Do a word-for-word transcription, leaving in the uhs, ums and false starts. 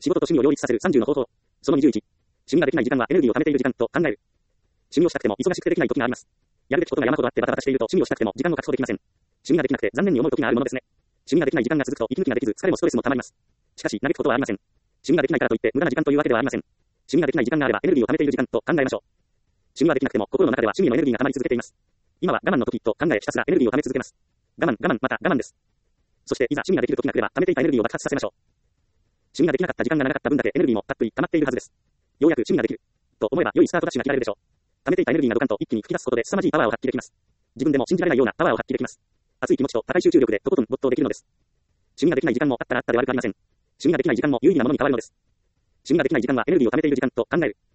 仕事と趣味を両立させるさんじゅうの方法。そのにじゅういち。趣味ができない時間はエネルギーを貯めている時間と考える。趣味をしたくても忙しくてできない時があります。やるべきことが山ほどあってバタバタしていると趣味をしたくても時間を確保できません。趣味ができなくて残念に思う時があるものですね。趣味ができない時間が続くと息抜きができず疲れもストレスもたまります。しかし、嘆くことはありません。趣味ができないからといって無駄な時間というわけではありません。趣味ができない時間があればエネルギーを貯めている時間と考えましょう。趣味ができなくても心の中では趣味のエネルギーが溜まり続けています。今は我慢の時と考えひたすらエネルギーを貯め続けます。我慢、我慢、また我慢です。そしていざ趣味ができる時が来れば貯めていたエネルギーを爆発させましょう。趣味ができなかった時間が長かった分だけエネルギーもたっぷり溜まっているはずです。ようやく趣味ができると思えば良いスタートダッシュが切られるでしょう。溜めていたエネルギーがドカンと一気に吹き出すことで凄まじいパワーを発揮できます。自分でも信じられないようなパワーを発揮できます。熱い気持ちと高い集中力でとことん没頭できるのです。趣味ができない時間もあったらあったで悪くありません。趣味ができない時間も有意義なものに変わるのです。趣味ができない時間はエネルギーを貯めている時間と考える。